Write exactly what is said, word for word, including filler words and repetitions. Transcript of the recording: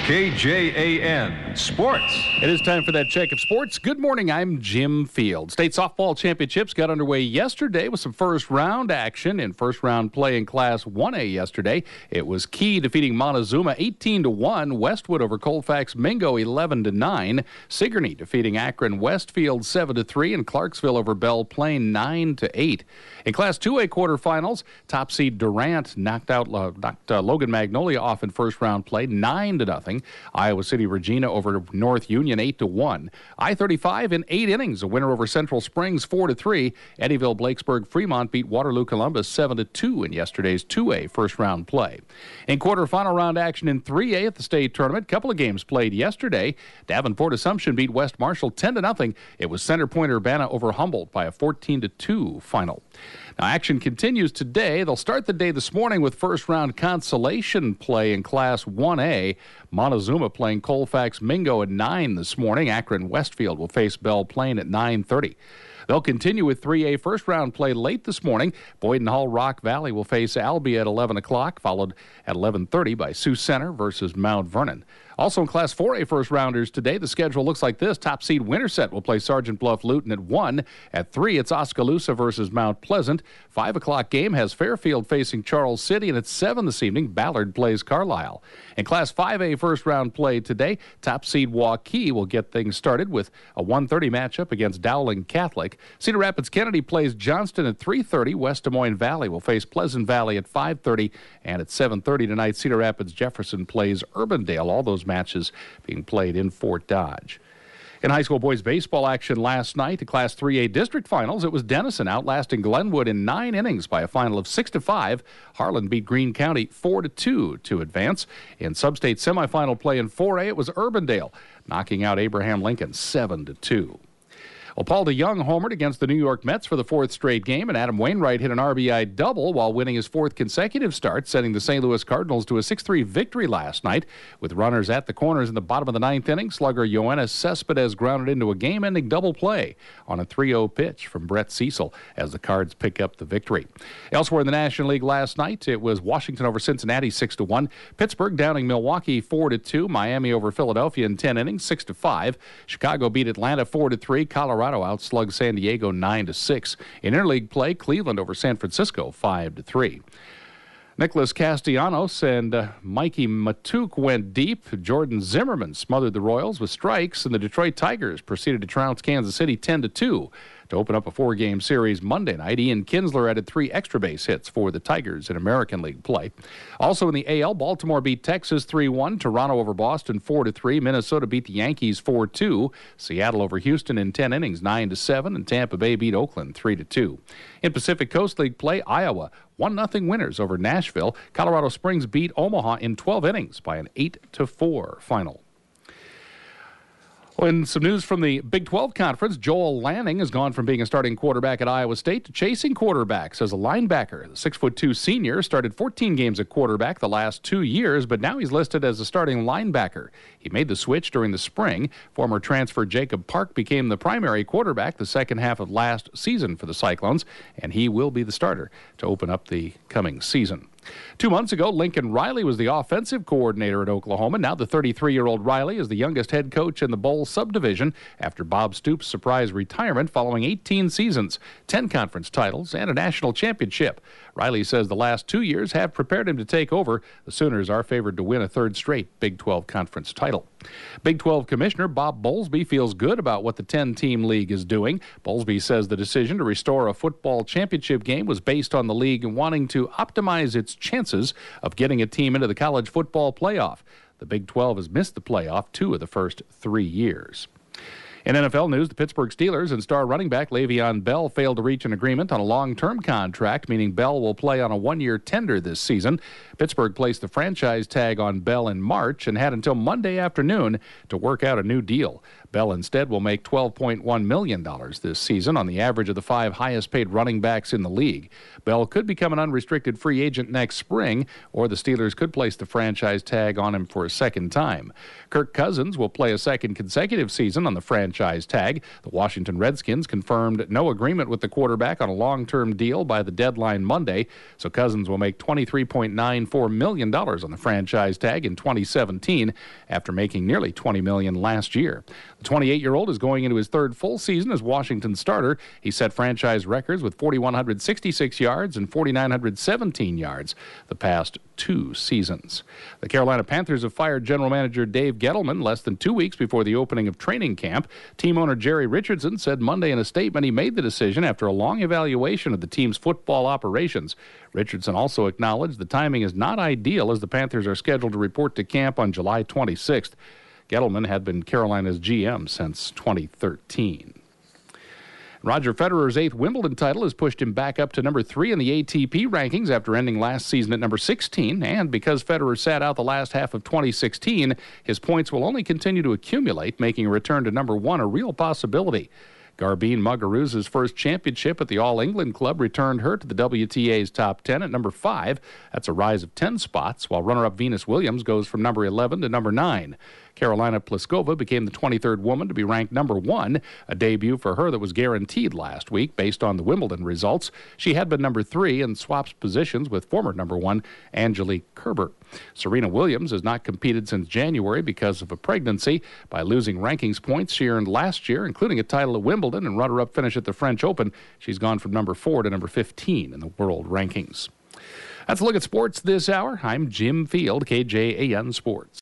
K J A N Sports. It is time for that check of sports. Good morning, I'm Jim Field. State softball championships got underway yesterday with some first round action in first round play in Class one A yesterday. It was Key defeating Montezuma eighteen to one, Westwood over Colfax Mingo eleven to nine, Sigourney defeating Akron Westfield seven to three, and Clarksville over Belle Plaine nine to eight. In Class two A quarterfinals, top seed Durant knocked out uh, knocked uh, Logan Magnolia off in first round play nine to nothing. Iowa City Regina over North Union eight to one. I thirty-five in eight innings, a winner over Central Springs four to three. Eddyville Blakesburg Fremont beat Waterloo Columbus seven to two in yesterday's two A first round play. In quarterfinal round action in three A at the state tournament, couple of games played yesterday. Davenport Assumption beat West Marshall ten to nothing. It was Center Point Urbana over Humboldt by a fourteen to two final. Now, action continues today. They'll start the day this morning with first-round consolation play in Class one A. Montezuma playing Colfax Mingo at nine this morning. Akron Westfield will face Belle Plaine at nine thirty. They'll continue with three A first-round play late this morning. Boyden Hull Rock Valley will face Albia at eleven o'clock, followed at eleven thirty by Sioux Center versus Mount Vernon. Also in Class four A first-rounders today, the schedule looks like this. Top seed Winterset will play Sergeant Bluff Luton at one. At three, it's Oskaloosa versus Mount Pleasant. five o'clock game has Fairfield facing Charles City, and at seven this evening, Ballard plays Carlisle. In Class five A first-round play today, top seed Waukee will get things started with a one thirty matchup against Dowling Catholic. Cedar Rapids Kennedy plays Johnston at three thirty. West Des Moines Valley will face Pleasant Valley at five thirty. And at seven thirty tonight, Cedar Rapids Jefferson plays Urbandale. All those matches being played in Fort Dodge. In high school boys baseball action last night, the Class three A district finals, it was Denison outlasting Glenwood in nine innings by a final of six to five. Harlan beat Greene County four to two to advance. In sub-state semifinal play in four A, it was Urbandale knocking out Abraham Lincoln seven to two. Well, Paul DeYoung homered against the New York Mets for the fourth straight game, and Adam Wainwright hit an R B I double while winning his fourth consecutive start, sending the Saint Louis Cardinals to a six three victory last night. With runners at the corners in the bottom of the ninth inning, slugger Yoenis Cespedes grounded into a game-ending double play on a three oh pitch from Brett Cecil as the Cards pick up the victory. Elsewhere in the National League last night, it was Washington over Cincinnati six to one, Pittsburgh downing Milwaukee four to two, Miami over Philadelphia in ten innings six to five, Chicago beat Atlanta four to three, Colorado outslugged San Diego nine to six. In interleague play, Cleveland over San Francisco five to three. Nicholas Castellanos and uh, Mikey Matuk went deep. Jordan Zimmerman smothered the Royals with strikes, and the Detroit Tigers proceeded to trounce Kansas City ten to two. To open up a four-game series Monday night, Ian Kinsler added three extra base hits for the Tigers in American League play. Also in the A L, Baltimore beat Texas three one, Toronto over Boston four to three, Minnesota beat the Yankees four two, Seattle over Houston in ten innings nine to seven, and Tampa Bay beat Oakland three to two. In Pacific Coast League play, Iowa one nothing winners over Nashville. Colorado Springs beat Omaha in twelve innings by an eight to four final. Well, in some news from the Big twelve Conference, Joel Lanning has gone from being a starting quarterback at Iowa State to chasing quarterbacks as a linebacker. The six foot two senior started fourteen games at quarterback the last two years, but now he's listed as a starting linebacker. He made the switch during the spring. Former transfer Jacob Park became the primary quarterback the second half of last season for the Cyclones, and he will be the starter to open up the coming season. Two months ago, Lincoln Riley was the offensive coordinator at Oklahoma. Now the thirty-three-year-old Riley is the youngest head coach in the Bowl subdivision after Bob Stoops' surprise retirement following eighteen seasons, ten conference titles, and a national championship. Riley says the last two years have prepared him to take over. The Sooners are favored to win a third straight Big twelve conference title. Big twelve Commissioner Bob Bowlesby feels good about what the ten-team league is doing. Bowlesby says the decision to restore a football championship game was based on the league wanting to optimize its chances of getting a team into the college football playoff. The Big twelve has missed the playoff two of the first three years. In N F L news, the Pittsburgh Steelers and star running back Le'Veon Bell failed to reach an agreement on a long-term contract, meaning Bell will play on a one-year tender this season. Pittsburgh placed the franchise tag on Bell in March and had until Monday afternoon to work out a new deal. Bell instead will make twelve point one million dollars this season on the average of the five highest-paid running backs in the league. Bell could become an unrestricted free agent next spring, or the Steelers could place the franchise tag on him for a second time. Kirk Cousins will play a second consecutive season on the franchise franchise tag. The Washington Redskins confirmed no agreement with the quarterback on a long-term deal by the deadline Monday, so Cousins will make twenty-three point nine four million dollars on the franchise tag in twenty seventeen after making nearly twenty million dollars last year. The twenty-eight-year-old is going into his third full season as Washington starter. He set franchise records with four thousand one hundred sixty-six yards and four thousand nine hundred seventeen yards the past two seasons. The Carolina Panthers have fired general manager Dave Gettleman less than two weeks before the opening of training camp. Team owner Jerry Richardson said Monday in a statement he made the decision after a long evaluation of the team's football operations. Richardson also acknowledged the timing is not ideal as the Panthers are scheduled to report to camp on July twenty-sixth. Gettleman had been Carolina's G M since twenty thirteen. Roger Federer's eighth Wimbledon title has pushed him back up to number three in the A T P rankings after ending last season at number sixteen. And because Federer sat out the last half of twenty sixteen, his points will only continue to accumulate, making a return to number one a real possibility. Garbine Muguruza's first championship at the All England Club returned her to the W T A's top ten at number five. That's a rise of ten spots, while runner-up Venus Williams goes from number eleven to number nine. Carolina Pliskova became the twenty-third woman to be ranked number one, a debut for her that was guaranteed last week based on the Wimbledon results. She had been number three and swaps positions with former number one Angelique Kerber. Serena Williams has not competed since January because of a pregnancy. By losing rankings points she earned last year, including a title at Wimbledon and runner-up finish at the French Open, she's gone from number four to number fifteen in the world rankings. That's a look at sports this hour. I'm Jim Field, K J A N Sports.